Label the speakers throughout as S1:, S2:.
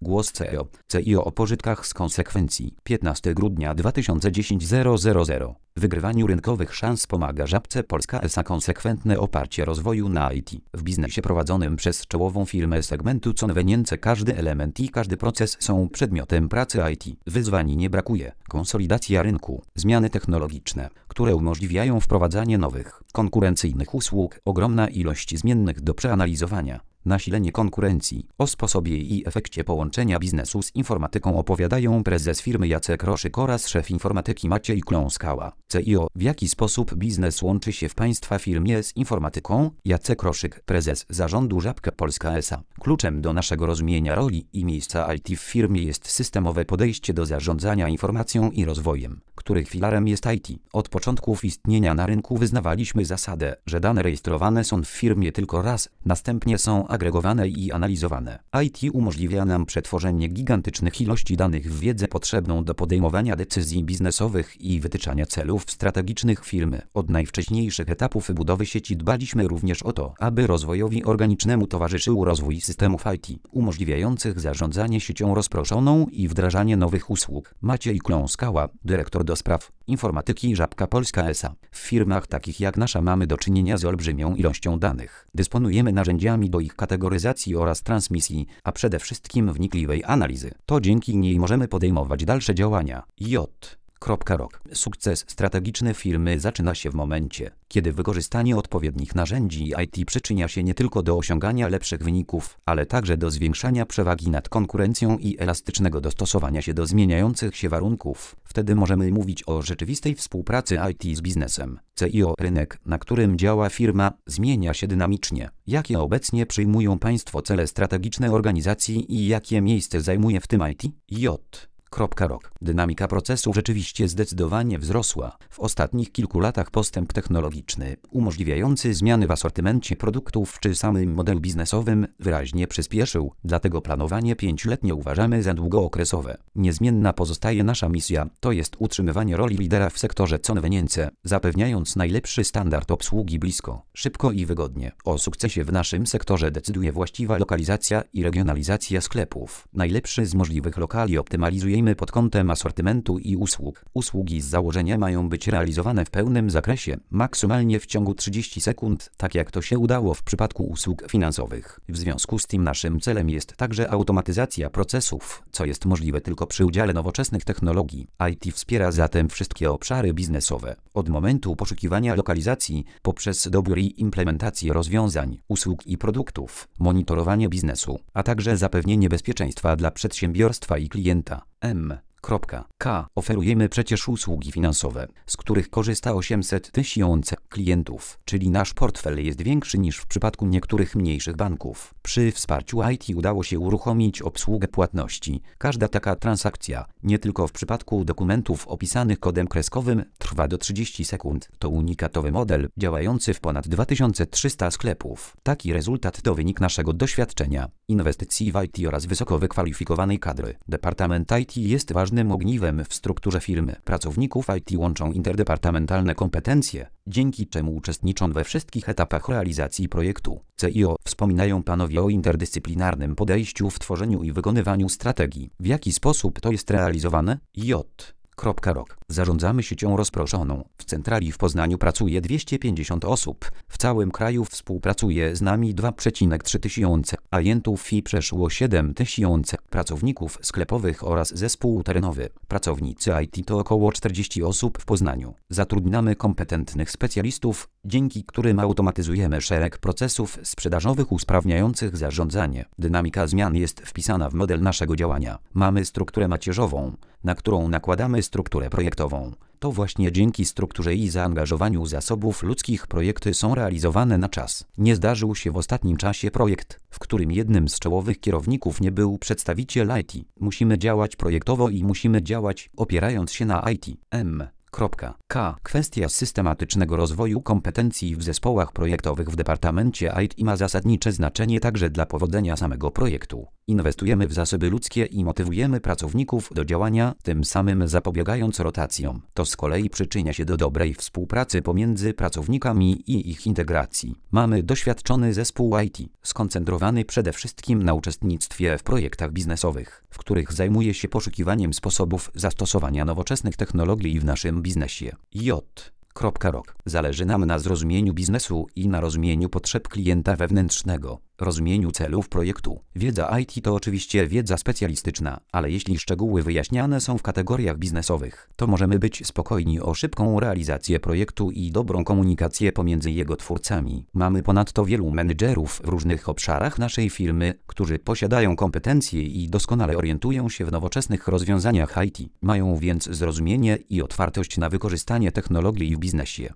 S1: Głos CEO. CIO o pożytkach z konsekwencji. 15 grudnia 2010 000. Wygrywaniu rynkowych szans pomaga Żabce Polska S.A. Konsekwentne oparcie rozwoju na IT. W biznesie prowadzonym przez czołową firmę segmentu convenience każdy element i każdy proces są przedmiotem pracy IT. Wyzwań nie brakuje. Konsolidacja rynku, zmiany technologiczne, które umożliwiają wprowadzanie nowych, konkurencyjnych usług, ogromna ilość zmiennych do przeanalizowania. Nasilenie konkurencji. O sposobie i efekcie połączenia biznesu z informatyką opowiadają prezes firmy Jacek Roszyk oraz szef informatyki Maciej Kląskała. CIO. W jaki sposób biznes łączy się w Państwa firmie z informatyką? Jacek Roszyk, prezes zarządu Żabka Polska S.A. Kluczem do naszego rozumienia roli i miejsca IT w firmie jest systemowe podejście do zarządzania informacją i rozwojem, których filarem jest IT. Od początków istnienia na rynku wyznawaliśmy zasadę, że dane rejestrowane są w firmie tylko raz, następnie są agregowane i analizowane. IT umożliwia nam przetworzenie gigantycznych ilości danych w wiedzę potrzebną do podejmowania decyzji biznesowych i wytyczania celów strategicznych firmy. Od najwcześniejszych etapów budowy sieci dbaliśmy również o to, aby rozwojowi organicznemu towarzyszył rozwój systemów IT, umożliwiających zarządzanie siecią rozproszoną i wdrażanie nowych usług. Maciej Kląskała, dyrektor do spraw informatyki Żabka Polska S.A. W firmach takich jak nasza mamy do czynienia z olbrzymią ilością danych. Dysponujemy narzędziami do ich kategoryzacji oraz transmisji, a przede wszystkim wnikliwej analizy. To dzięki niej możemy podejmować dalsze działania. Rok. Sukces strategiczny firmy zaczyna się w momencie, kiedy wykorzystanie odpowiednich narzędzi IT przyczynia się nie tylko do osiągania lepszych wyników, ale także do zwiększania przewagi nad konkurencją i elastycznego dostosowania się do zmieniających się warunków. Wtedy możemy mówić o rzeczywistej współpracy IT z biznesem. CIO. Rynek, na którym działa firma, zmienia się dynamicznie. Jakie obecnie przyjmują Państwo cele strategiczne organizacji i jakie miejsce zajmuje w tym IT? Rok. Dynamika procesu rzeczywiście zdecydowanie wzrosła. W ostatnich kilku latach postęp technologiczny, umożliwiający zmiany w asortymencie produktów czy samym modelu biznesowym, wyraźnie przyspieszył, dlatego planowanie 5-letnie uważamy za długookresowe. Niezmienna pozostaje nasza misja, to jest utrzymywanie roli lidera w sektorze convenience, zapewniając najlepszy standard obsługi blisko, szybko i wygodnie. O sukcesie w naszym sektorze decyduje właściwa lokalizacja i regionalizacja sklepów. Najlepszy z możliwych lokali optymalizujemy pod kątem asortymentu i usług. Usługi z założenia mają być realizowane w pełnym zakresie, maksymalnie w ciągu 30 sekund, tak jak to się udało w przypadku usług finansowych. W związku z tym naszym celem jest także automatyzacja procesów, co jest możliwe tylko przy udziale nowoczesnych technologii. IT wspiera zatem wszystkie obszary biznesowe, od momentu poszukiwania lokalizacji, poprzez dobór i implementację rozwiązań, usług i produktów, monitorowanie biznesu, a także zapewnienie bezpieczeństwa dla przedsiębiorstwa i klienta. Oferujemy przecież usługi finansowe, z których korzysta 800 000 klientów, czyli nasz portfel jest większy niż w przypadku niektórych mniejszych banków. Przy wsparciu IT udało się uruchomić obsługę płatności. Każda taka transakcja, nie tylko w przypadku dokumentów opisanych kodem kreskowym, trwa do 30 sekund. To unikatowy model, działający w ponad 2300 sklepów. Taki rezultat to wynik naszego doświadczenia, inwestycji w IT oraz wysoko wykwalifikowanej kadry. Departament IT jest ważnym ogniwem w strukturze firmy. Pracowników IT łączą interdepartamentalne kompetencje, dzięki czemu uczestniczą we wszystkich etapach realizacji projektu. CIO. Wspominają Panowie o interdyscyplinarnym podejściu w tworzeniu i wykonywaniu strategii. W jaki sposób to jest realizowane? Rok. Zarządzamy siecią rozproszoną. W centrali w Poznaniu pracuje 250 osób. W całym kraju współpracuje z nami 2,3 tysiące agentów i przeszło 7 000 pracowników sklepowych oraz zespół terenowy. Pracownicy IT to około 40 osób w Poznaniu. Zatrudniamy kompetentnych specjalistów, dzięki którym automatyzujemy szereg procesów sprzedażowych usprawniających zarządzanie. Dynamika zmian jest wpisana w model naszego działania. Mamy strukturę macierzową, na którą nakładamy strukturę projektową. To właśnie dzięki strukturze i zaangażowaniu zasobów ludzkich projekty są realizowane na czas. Nie zdarzył się w ostatnim czasie projekt, w którym jednym z czołowych kierowników nie był przedstawiciel IT. Musimy działać projektowo i musimy działać opierając się na IT. Kwestia systematycznego rozwoju kompetencji w zespołach projektowych w departamencie IT ma zasadnicze znaczenie także dla powodzenia samego projektu. Inwestujemy w zasoby ludzkie i motywujemy pracowników do działania, tym samym zapobiegając rotacjom. To z kolei przyczynia się do dobrej współpracy pomiędzy pracownikami i ich integracji. Mamy doświadczony zespół IT, skoncentrowany przede wszystkim na uczestnictwie w projektach biznesowych, w których zajmuje się poszukiwaniem sposobów zastosowania nowoczesnych technologii w naszym biznesie. J.Rok. Zależy nam na zrozumieniu biznesu i na rozumieniu potrzeb klienta wewnętrznego, rozumieniu celów projektu. Wiedza IT to oczywiście wiedza specjalistyczna, ale jeśli szczegóły wyjaśniane są w kategoriach biznesowych, to możemy być spokojni o szybką realizację projektu i dobrą komunikację pomiędzy jego twórcami. Mamy ponadto wielu menedżerów w różnych obszarach naszej firmy, którzy posiadają kompetencje i doskonale orientują się w nowoczesnych rozwiązaniach IT. Mają więc zrozumienie i otwartość na wykorzystanie technologii w biznesie.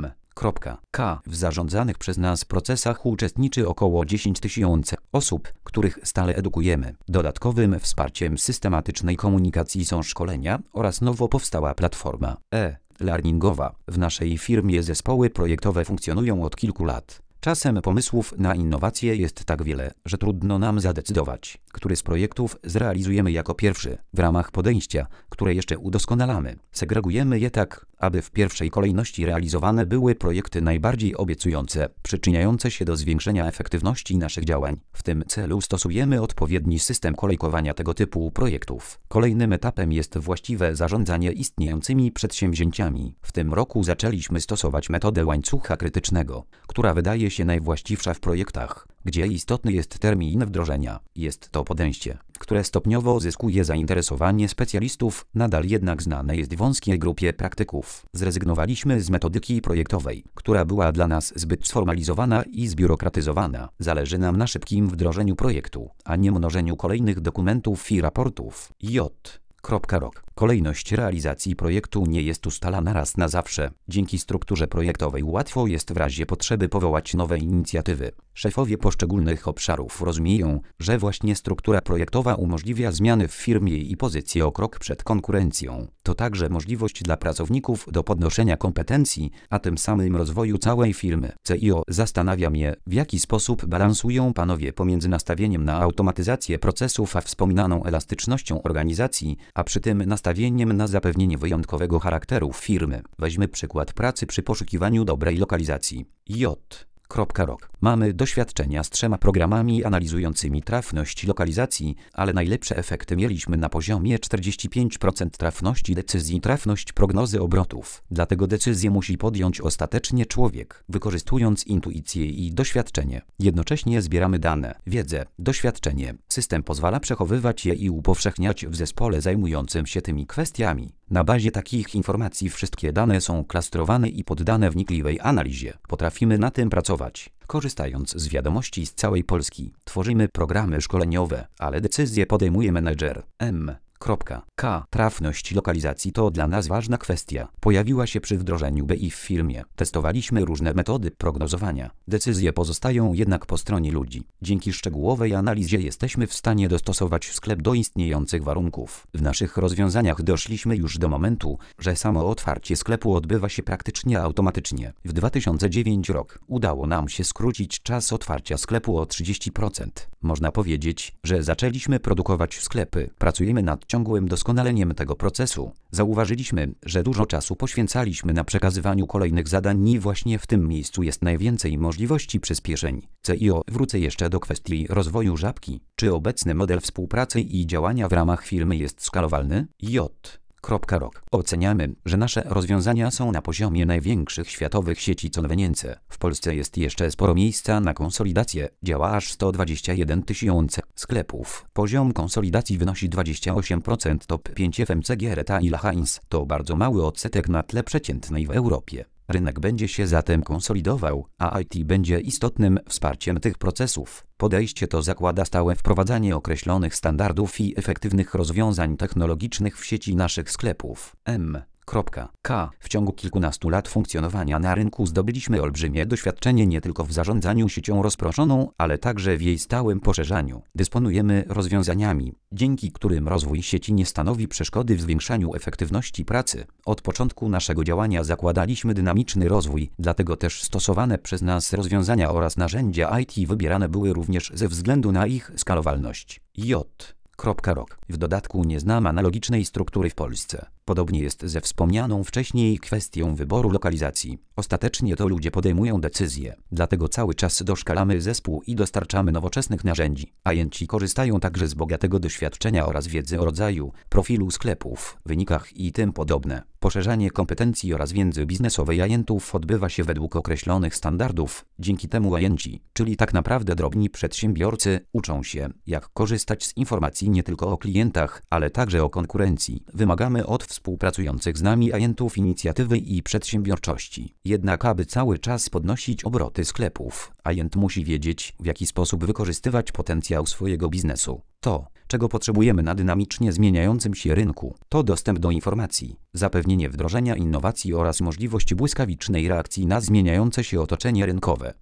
S1: M.K. W zarządzanych przez nas procesach uczestniczy około 10 tysięcy osób, których stale edukujemy. Dodatkowym wsparciem systematycznej komunikacji są szkolenia oraz nowo powstała platforma e-learningowa. W naszej firmie zespoły projektowe funkcjonują od kilku lat. Czasem pomysłów na innowacje jest tak wiele, że trudno nam zadecydować, który z projektów zrealizujemy jako pierwszy. W ramach podejścia, które jeszcze udoskonalamy, segregujemy je tak, aby w pierwszej kolejności realizowane były projekty najbardziej obiecujące, przyczyniające się do zwiększenia efektywności naszych działań. W tym celu stosujemy odpowiedni system kolejkowania tego typu projektów. Kolejnym etapem jest właściwe zarządzanie istniejącymi przedsięwzięciami. W tym roku zaczęliśmy stosować metodę łańcucha krytycznego, która wydaje się najwłaściwsza w projektach, gdzie istotny jest termin wdrożenia. Jest to podejście, które stopniowo zyskuje zainteresowanie specjalistów, nadal jednak znane jest wąskiej grupie praktyków. Zrezygnowaliśmy z metodyki projektowej, która była dla nas zbyt sformalizowana i zbiurokratyzowana. Zależy nam na szybkim wdrożeniu projektu, a nie mnożeniu kolejnych dokumentów i raportów. J.Rok. Kolejność realizacji projektu nie jest ustalana raz na zawsze. Dzięki strukturze projektowej łatwo jest w razie potrzeby powołać nowe inicjatywy. Szefowie poszczególnych obszarów rozumieją, że właśnie struktura projektowa umożliwia zmiany w firmie i pozycję o krok przed konkurencją. To także możliwość dla pracowników do podnoszenia kompetencji, a tym samym rozwoju całej firmy. CIO zastanawia mnie, w jaki sposób balansują panowie pomiędzy nastawieniem na automatyzację procesów a wspominaną elastycznością organizacji, a przy tym nastawieniem na zapewnienie wyjątkowego charakteru firmy. Weźmy przykład pracy przy poszukiwaniu dobrej lokalizacji. J.Rok. Mamy doświadczenia z 3 programami analizującymi trafność lokalizacji, ale najlepsze efekty mieliśmy na poziomie 45% trafności decyzji, trafność prognozy obrotów. Dlatego decyzję musi podjąć ostatecznie człowiek, wykorzystując intuicję i doświadczenie. Jednocześnie zbieramy dane, wiedzę, doświadczenie. System pozwala przechowywać je i upowszechniać w zespole zajmującym się tymi kwestiami. Na bazie takich informacji wszystkie dane są klastrowane i poddane wnikliwej analizie. Potrafimy na tym pracować, korzystając z wiadomości z całej Polski. Tworzymy programy szkoleniowe, ale decyzje podejmuje menedżer. M.K. Trafność lokalizacji to dla nas ważna kwestia. Pojawiła się przy wdrożeniu BI w firmie. Testowaliśmy różne metody prognozowania. Decyzje pozostają jednak po stronie ludzi. Dzięki szczegółowej analizie jesteśmy w stanie dostosować sklep do istniejących warunków. W naszych rozwiązaniach doszliśmy już do momentu, że samo otwarcie sklepu odbywa się praktycznie automatycznie. W 2009 roku udało nam się skrócić czas otwarcia sklepu o 30%. Można powiedzieć, że zaczęliśmy produkować sklepy. Pracujemy nad ciągłym doskonaleniem tego procesu. Zauważyliśmy, że dużo czasu poświęcaliśmy na przekazywaniu kolejnych zadań i właśnie w tym miejscu jest najwięcej możliwości przyspieszeń. CIO, wrócę jeszcze do kwestii rozwoju Żabki. Czy obecny model współpracy i działania w ramach firmy jest skalowalny? J.Rok. Oceniamy, że nasze rozwiązania są na poziomie największych światowych sieci convenience. W Polsce jest jeszcze sporo miejsca na konsolidację. Działa aż 121 tysięcy sklepów. Poziom konsolidacji wynosi 28%. Top 5 FMCG Retail Heinz to bardzo mały odsetek na tle przeciętnej w Europie. Rynek będzie się zatem konsolidował, a IT będzie istotnym wsparciem tych procesów. Podejście to zakłada stałe wprowadzanie określonych standardów i efektywnych rozwiązań technologicznych w sieci naszych sklepów. M. W ciągu kilkunastu lat funkcjonowania na rynku zdobyliśmy olbrzymie doświadczenie nie tylko w zarządzaniu siecią rozproszoną, ale także w jej stałym poszerzaniu. Dysponujemy rozwiązaniami, dzięki którym rozwój sieci nie stanowi przeszkody w zwiększaniu efektywności pracy. Od początku naszego działania zakładaliśmy dynamiczny rozwój, dlatego też stosowane przez nas rozwiązania oraz narzędzia IT wybierane były również ze względu na ich skalowalność. W dodatku nie znam analogicznej struktury w Polsce. Podobnie jest ze wspomnianą wcześniej kwestią wyboru lokalizacji. Ostatecznie to ludzie podejmują decyzje, dlatego cały czas doszkalamy zespół i dostarczamy nowoczesnych narzędzi. Agenci korzystają także z bogatego doświadczenia oraz wiedzy o rodzaju, profilu sklepów, wynikach i tym podobne. Poszerzanie kompetencji oraz wiedzy biznesowej agentów odbywa się według określonych standardów. Dzięki temu agenci, czyli tak naprawdę drobni przedsiębiorcy, uczą się, jak korzystać z informacji nie tylko o klientach, ale także o konkurencji. Wymagamy od współpracujących z nami agentów inicjatywy i przedsiębiorczości. Jednak aby cały czas podnosić obroty sklepów, agent musi wiedzieć, w jaki sposób wykorzystywać potencjał swojego biznesu. To, czego potrzebujemy na dynamicznie zmieniającym się rynku, to dostęp do informacji, zapewnienie wdrożenia innowacji oraz możliwość błyskawicznej reakcji na zmieniające się otoczenie rynkowe.